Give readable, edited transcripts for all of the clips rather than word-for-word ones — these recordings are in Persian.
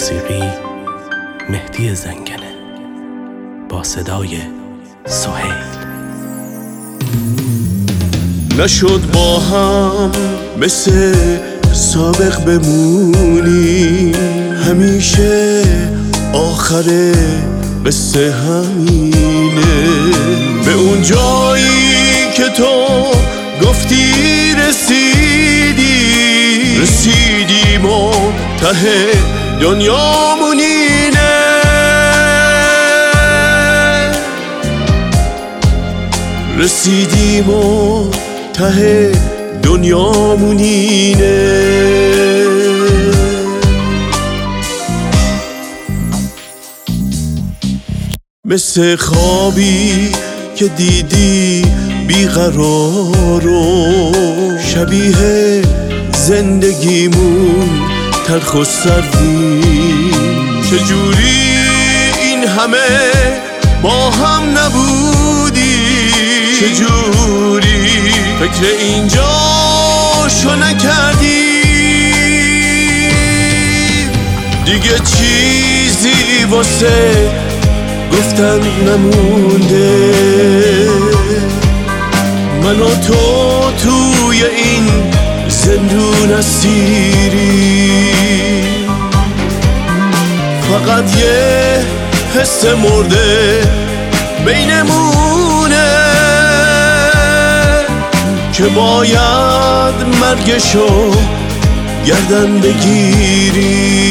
موسیقی مهدی زنگنه با صدای سهیل. نشد با هم مثل سابق بمونی، همیشه آخر قصه همینه. به اون جایی که تو گفتی رسیدیم و ته دنیامون اینه. رسیدیم و ته دنیامون اینه. مثل خوابی که دیدی بیقرارو، شبیه زندگیمون تلخ و سردیم. چجوری این همه با هم نبودی؟ چجوری فکر اینجاشو نکردی؟ دیگه چیزی واسه گفتن نمونده. من و تو توی این زندون اسیری، فقط یه حس مرده بینمونه که باید مرگشو گردن بگیری.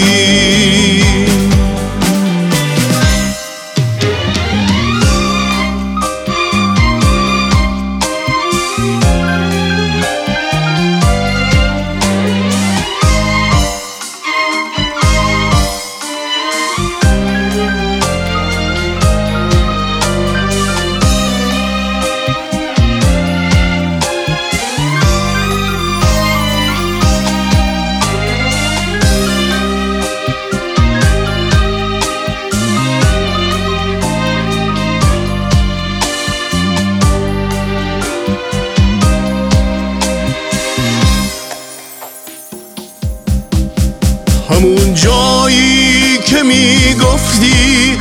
همون جایی که میگفتی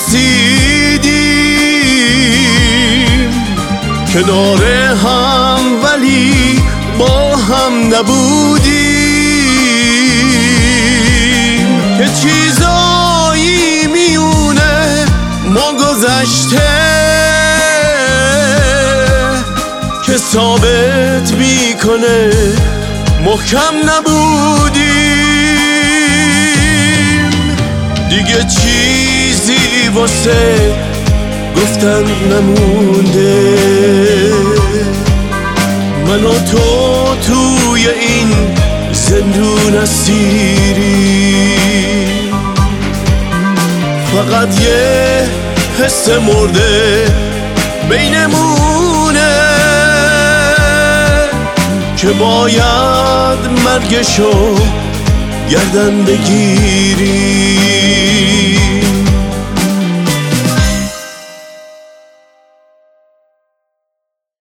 رسیدیم، کنار هم ولی با هم نبودیم. که چیزایی میونه ما گذشته که ثابت میکنه محکم نبودیم. دیگه چیزی واسه گفتن نمونده. من و تو توی این زندون اسیری، فقط یه حس مرده بینمونه که باید مرگشو گردن بگیری.